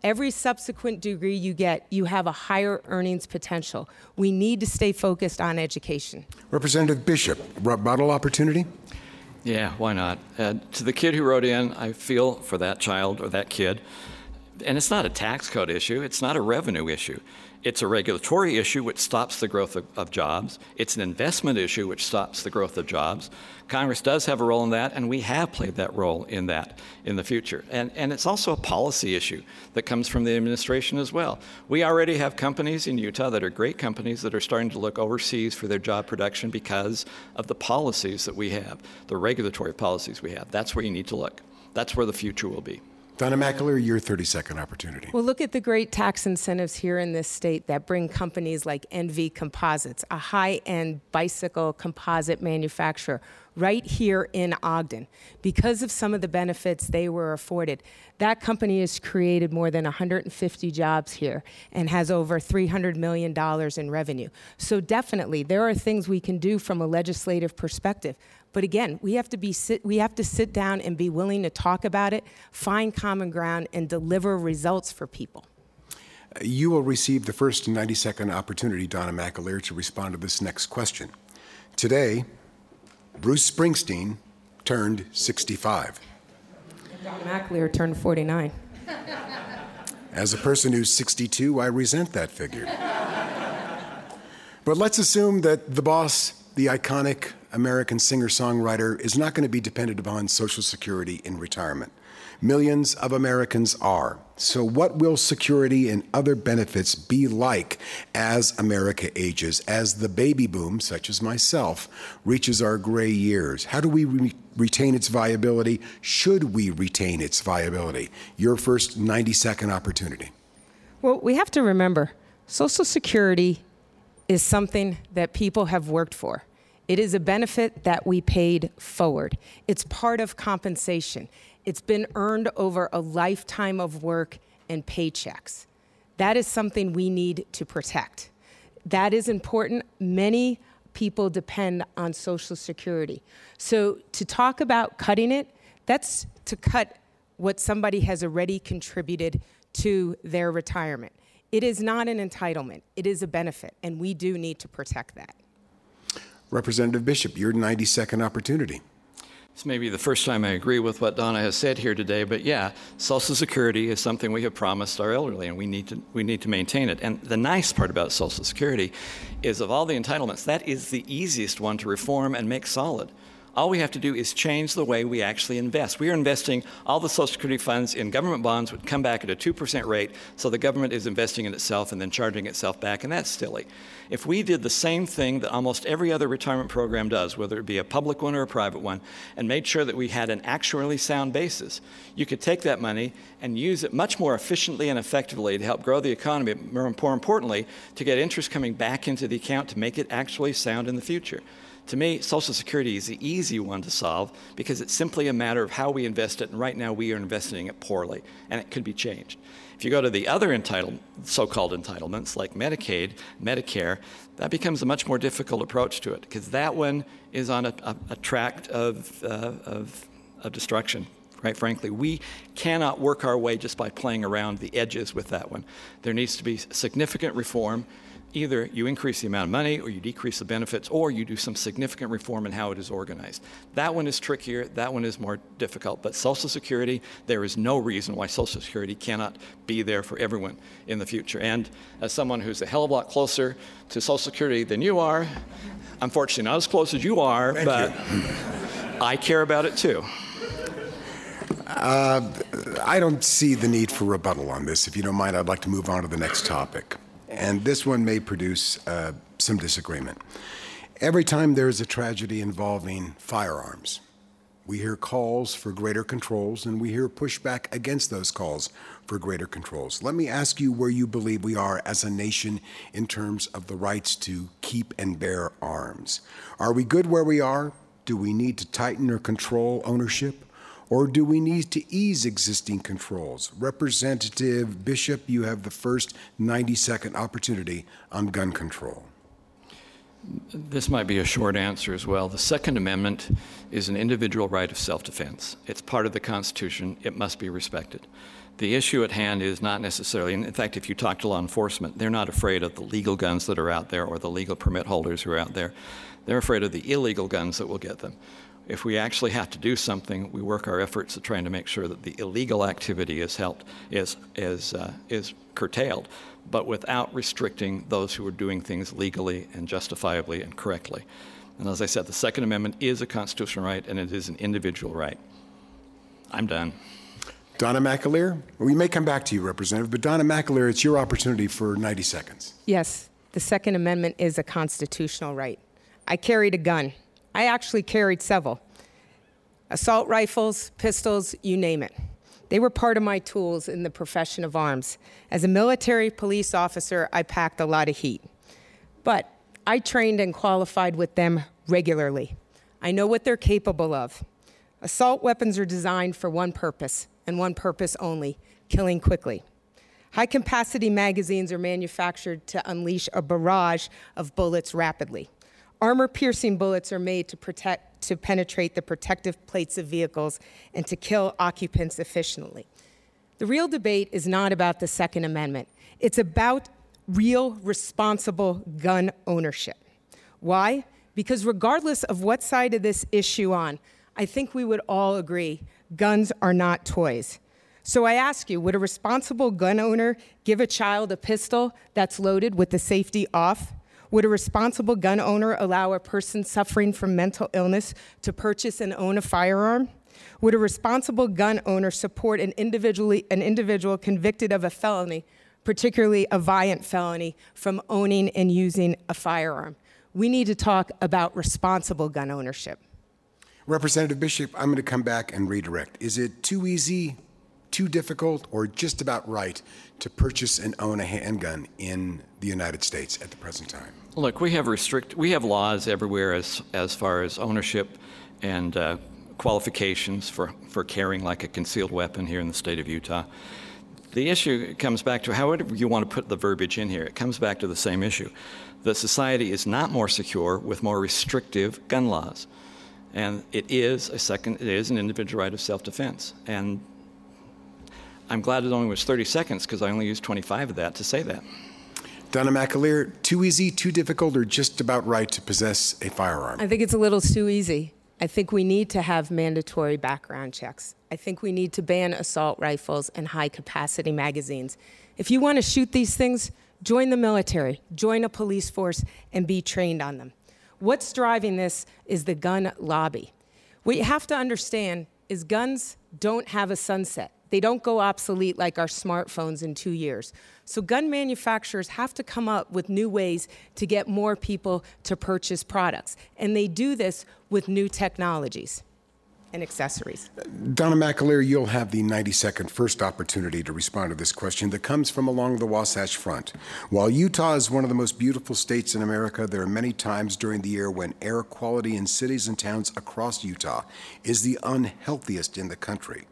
Every subsequent degree you get, you have a higher earnings potential. We need to stay focused on education. Representative Bishop, rebuttal opportunity? Yeah, why not? Uh, to the kid who wrote in, I feel for that child or that kid. And it's not a tax code issue. It's not a revenue issue. It's a regulatory issue which stops the growth of, of jobs. It's an investment issue which stops the growth of jobs. Congress does have a role in that, and we have played that role in that in the future. And, and it's also a policy issue that comes from the administration as well. We already have companies in Utah that are great companies that are starting to look overseas for their job production because of the policies that we have, the regulatory policies we have. That's where you need to look. That's where the future will be. Donna McAleer, your thirty-second opportunity. Well, look at the great tax incentives here in this state that bring companies like N V Composites, a high-end bicycle composite manufacturer, right here in Ogden. Because of some of the benefits they were afforded, that company has created more than one hundred fifty jobs here and has over three hundred million dollars in revenue. So definitely, there are things we can do from a legislative perspective. But again, we have to be sit, we have to sit down and be willing to talk about it, find common ground, and deliver results for people. You will receive the first ninety-second opportunity, Donna McAleer, to respond to this next question. Today, Bruce Springsteen turned sixty-five. Donna McAleer turned forty-nine. As a person who's sixty-two, I resent that figure. But let's assume that the boss, the iconic American singer-songwriter, is not going to be dependent upon Social Security in retirement. Millions of Americans are. So what will security and other benefits be like as America ages, as the baby boom, such as myself, reaches our gray years? How do we re- retain its viability? Should we retain its viability? Your first ninety-second opportunity. Well, we have to remember, Social Security is something that people have worked for. It is a benefit that we paid forward. It's part of compensation. It's been earned over a lifetime of work and paychecks. That is something we need to protect. That is important. Many people depend on Social Security. So to talk about cutting it, that's to cut what somebody has already contributed to their retirement. It is not an entitlement. It is a benefit, and we do need to protect that. Representative Bishop, your ninety-second opportunity. This may be the first time I agree with what Donna has said here today, but yeah, Social Security is something we have promised our elderly, and we need to we need to maintain it. And the nice part about Social Security is, of all the entitlements, that is the easiest one to reform and make solid. All we have to do is change the way we actually invest. We are investing all the Social Security funds in government bonds, would come back at a two percent rate, so the government is investing in itself and then charging itself back, and that's silly. If we did the same thing that almost every other retirement program does, whether it be a public one or a private one, and made sure that we had an actuarially sound basis, you could take that money and use it much more efficiently and effectively to help grow the economy, but more importantly, to get interest coming back into the account to make it actually sound in the future. To me, Social Security is the easy one to solve because it's simply a matter of how we invest it, and right now we are investing it poorly, and it could be changed. If you go to the other entitled, so-called entitlements like Medicaid, Medicare, that becomes a much more difficult approach to it because that one is on a, a, a track of, uh, of, of destruction. Right, frankly, we cannot work our way just by playing around the edges with that one. There needs to be significant reform. Either you increase the amount of money or you decrease the benefits or you do some significant reform in how it is organized. That one is trickier, that one is more difficult. But Social Security, there is no reason why Social Security cannot be there for everyone in the future. And as someone who's a hell of a lot closer to Social Security than you are, unfortunately not as close as you are, Thank but you. I care about it too. Uh, I don't see the need for rebuttal on this. If you don't mind, I'd like to move on to the next topic. And this one may produce uh, some disagreement. Every time there is a tragedy involving firearms, we hear calls for greater controls, and we hear pushback against those calls for greater controls. Let me ask you where you believe we are as a nation in terms of the rights to keep and bear arms. Are we good where we are? Do we need to tighten or control ownership? Or do we need to ease existing controls? Representative Bishop, you have the first ninety-second opportunity on gun control. This might be a short answer as well. The Second Amendment is an individual right of self-defense. It's part of the Constitution. It must be respected. The issue at hand is not necessarily, and in fact, if you talk to law enforcement, they're not afraid of the legal guns that are out there or the legal permit holders who are out there. They're afraid of the illegal guns that will get them. If we actually have to do something, we work our efforts at trying to make sure that the illegal activity is helped, is, is, uh, is curtailed, but without restricting those who are doing things legally and justifiably and correctly. And as I said, the Second Amendment is a constitutional right, and it is an individual right. I'm done. Donna McAleer, we may come back to you, Representative, but Donna McAleer, it's your opportunity for ninety seconds. Yes, the Second Amendment is a constitutional right. I carried a gun. I actually carried several. Assault rifles, pistols, you name it. They were part of my tools in the profession of arms. As a military police officer, I packed a lot of heat. But I trained and qualified with them regularly. I know what they're capable of. Assault weapons are designed for one purpose, and one purpose only: killing quickly. High-capacity magazines are manufactured to unleash a barrage of bullets rapidly. Armor-piercing bullets are made to protect, to penetrate the protective plates of vehicles and to kill occupants efficiently. The real debate is not about the Second Amendment. It's about real, responsible gun ownership. Why? Because regardless of what side of this issue on, I think we would all agree guns are not toys. So I ask you, would a responsible gun owner give a child a pistol that's loaded with the safety off? Would a responsible gun owner allow a person suffering from mental illness to purchase and own a firearm? Would a responsible gun owner support an, individually, an individual convicted of a felony, particularly a violent felony, from owning and using a firearm? We need to talk about responsible gun ownership. Representative Bishop, I'm going to come back and redirect. Is it too easy, too difficult, or just about right to purchase and own a handgun in the United States at the present time? Look, we have restrict, we have laws everywhere as, as far as ownership and uh, qualifications for, for carrying like a concealed weapon here in the state of Utah. The issue comes back to however you want to put the verbiage in here. It comes back to the same issue. The society is not more secure with more restrictive gun laws. And it is a second, it is an individual right of self-defense. And I'm glad it only was thirty seconds because I only used twenty-five of that to say that. Donna McAleer, too easy, too difficult, or just about right to possess a firearm? I think it's a little too easy. I think we need to have mandatory background checks. I think we need to ban assault rifles and high-capacity magazines. If you want to shoot these things, join the military, join a police force, and be trained on them. What's driving this is the gun lobby. What you have to understand is guns don't have a sunset. They don't go obsolete like our smartphones in two years. So gun manufacturers have to come up with new ways to get more people to purchase products. And they do this with new technologies and accessories. Donna McAleer, you'll have the ninety-second first opportunity to respond to this question that comes from along the Wasatch Front. While Utah is one of the most beautiful states in America, there are many times during the year when air quality in cities and towns across Utah is the unhealthiest in the country.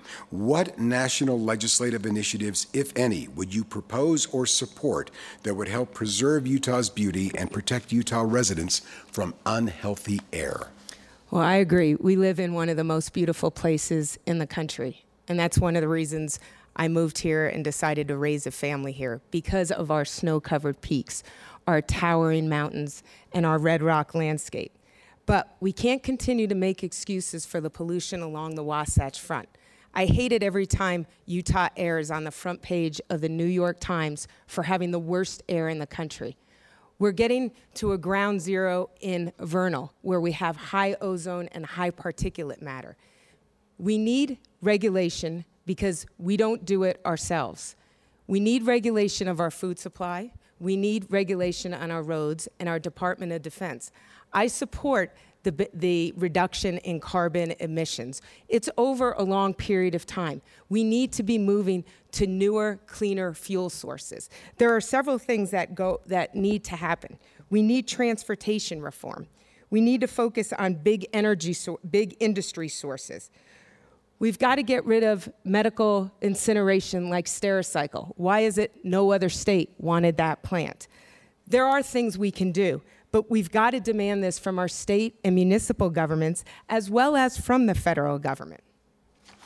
What national legislative initiatives, if any, would you propose or support that would help preserve Utah's beauty and protect Utah residents from unhealthy air? Well, I agree. We live in one of the most beautiful places in the country. And that's one of the reasons I moved here and decided to raise a family here, because of our snow-covered peaks, our towering mountains, and our red rock landscape. But we can't continue to make excuses for the pollution along the Wasatch Front. I hate it every time Utah Air is on the front page of the New York Times for having the worst air in the country. We're getting to a ground zero in Vernal, where we have high ozone and high particulate matter. We need regulation because we don't do it ourselves. We need regulation of our food supply. We need regulation on our roads and our Department of Defense. I support the, the reduction in carbon emissions. It's over a long period of time. We need to be moving to newer, cleaner fuel sources. There are several things that, go, that need to happen. We need transportation reform. We need to focus on big energy, so, big industry sources. We've got to get rid of medical incineration like Stericycle. Why is it no other state wanted that plant? There are things we can do, but we've got to demand this from our state and municipal governments as well as from the federal government.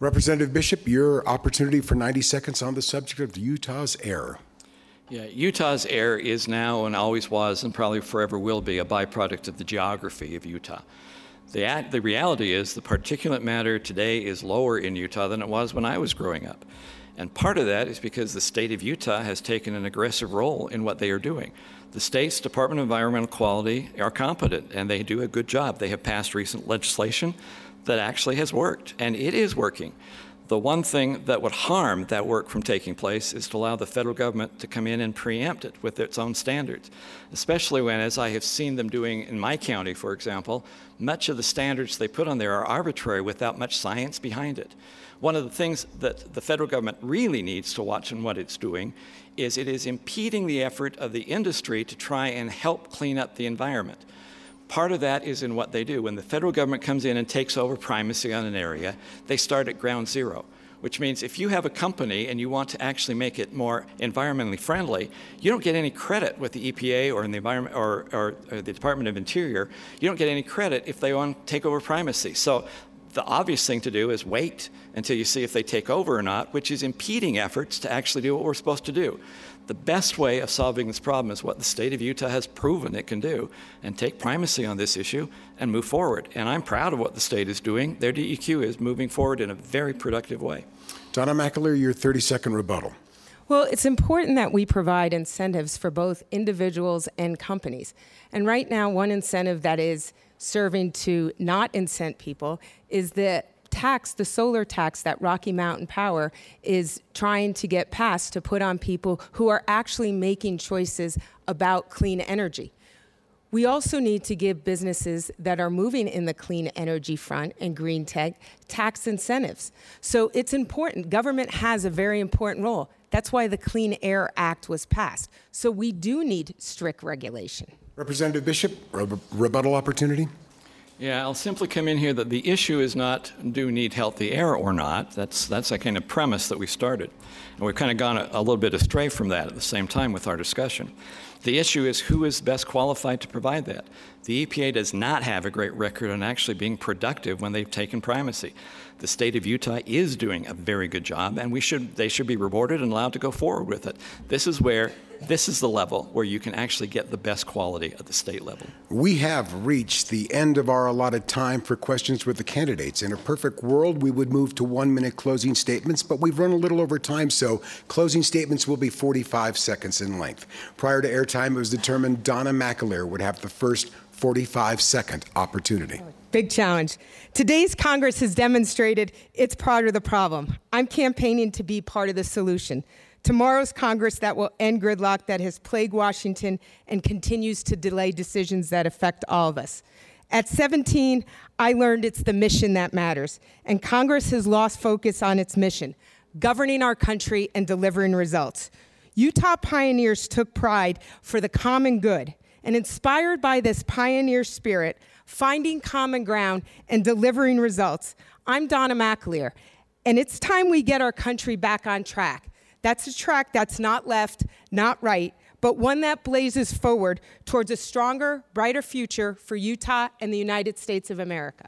Representative Bishop, your opportunity for ninety seconds on the subject of Utah's air. Yeah, Utah's air is now and always was and probably forever will be a byproduct of the geography of Utah. The, the reality is the particulate matter today is lower in Utah than it was when I was growing up. And part of that is because the state of Utah has taken an aggressive role in what they are doing. The state's Department of Environmental Quality are competent, and they do a good job. They have passed recent legislation that actually has worked, and it is working. The one thing that would harm that work from taking place is to allow the federal government to come in and preempt it with its own standards, especially when, as I have seen them doing in my county, for example, much of the standards they put on there are arbitrary without much science behind it. One of the things that the federal government really needs to watch in what it's doing is it is impeding the effort of the industry to try and help clean up the environment. Part of that is in what they do. When the federal government comes in and takes over primacy on an area, they start at ground zero, which means if you have a company and you want to actually make it more environmentally friendly, you don't get any credit with the E P A or in the environment or, or, or the Department of Interior. You don't get any credit if they want to take over primacy. So the obvious thing to do is wait until you see if they take over or not, which is impeding efforts to actually do what we're supposed to do. The best way of solving this problem is what the state of Utah has proven it can do, and take primacy on this issue and move forward. And I'm proud of what the state is doing. Their D E Q is moving forward in a very productive way. Donna McAleer, your thirty-second rebuttal. Well, it's important that we provide incentives for both individuals and companies. And right now, one incentive that is serving to not incent people is the tax, the solar tax that Rocky Mountain Power is trying to get passed to put on people who are actually making choices about clean energy. We also need to give businesses that are moving in the clean energy front and green tech tax incentives. So it's important. Government has a very important role. That's why the Clean Air Act was passed. So we do need strict regulation. Representative Bishop, re- rebuttal opportunity. Yeah, I'll simply come in here that the issue is not do we need healthy air or not. That's that's a kind of premise that we started. And we've kind of gone a, a little bit astray from that at the same time with our discussion. The issue is who is best qualified to provide that. The E P A does not have a great record on actually being productive when they've taken primacy. The state of Utah is doing a very good job, and we should they should be rewarded and allowed to go forward with it. This is where this is the level where you can actually get the best quality at the state level. We have reached the end of our allotted time for questions with the candidates. In a perfect world, we would move to one-minute closing statements, but we've run a little over time, so closing statements will be forty-five seconds in length. Prior to airtime, it was determined Donna McAleer would have the first forty-five second opportunity. Big challenge. Today's Congress has demonstrated it's part of the problem. I'm campaigning to be part of the solution. Tomorrow's Congress that will end gridlock that has plagued Washington and continues to delay decisions that affect all of us. At seventeen, I learned it's the mission that matters, and Congress has lost focus on its mission, governing our country and delivering results. Utah pioneers took pride for the common good, and inspired by this pioneer spirit, finding common ground and delivering results, I'm Donna McAleer, and it's time we get our country back on track. That's a track that's not left, not right, but one that blazes forward towards a stronger, brighter future for Utah and the United States of America.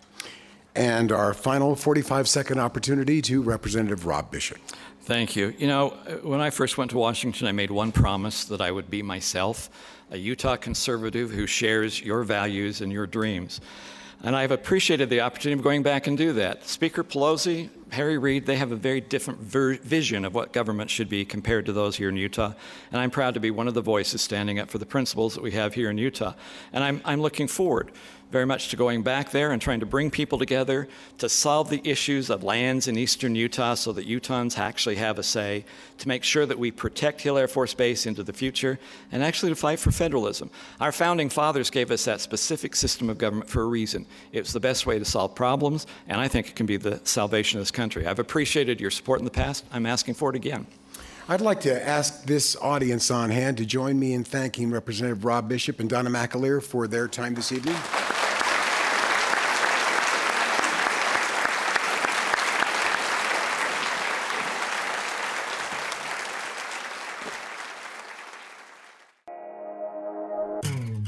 And our final forty-five second opportunity to Representative Rob Bishop. Thank you. You know, when I first went to Washington, I made one promise that I would be myself, a Utah conservative who shares your values and your dreams. And I've appreciated the opportunity of going back and do that. Speaker Pelosi, Harry Reid, they have a very different ver- vision of what government should be compared to those here in Utah. And I'm proud to be one of the voices standing up for the principles that we have here in Utah. And I'm, I'm looking forward very much to going back there and trying to bring people together to solve the issues of lands in eastern Utah so that Utahns actually have a say, to make sure that we protect Hill Air Force Base into the future, and actually to fight for federalism. Our founding fathers gave us that specific system of government for a reason. It's the best way to solve problems, and I think it can be the salvation of this country. I've appreciated your support in the past. I'm asking for it again. I'd like to ask this audience on hand to join me in thanking Representative Rob Bishop and Donna McAleer for their time this evening.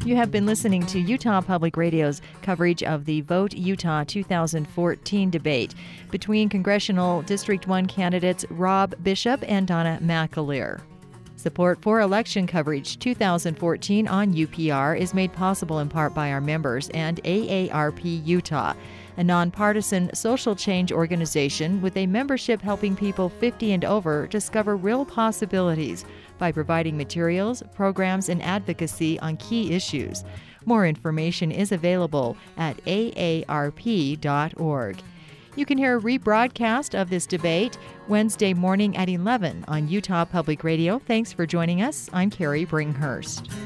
You have been listening to Utah Public Radio's coverage of the Vote Utah two thousand fourteen debate between Congressional District one candidates Rob Bishop and Donna McAleer. Support for election coverage two thousand fourteen on U P R is made possible in part by our members and A A R P Utah, a nonpartisan social change organization with a membership helping people fifty and over discover real possibilities by providing materials, programs, and advocacy on key issues. More information is available at A A R P dot org. You can hear a rebroadcast of this debate Wednesday morning at eleven on Utah Public Radio. Thanks for joining us. I'm Carrie Bringhurst.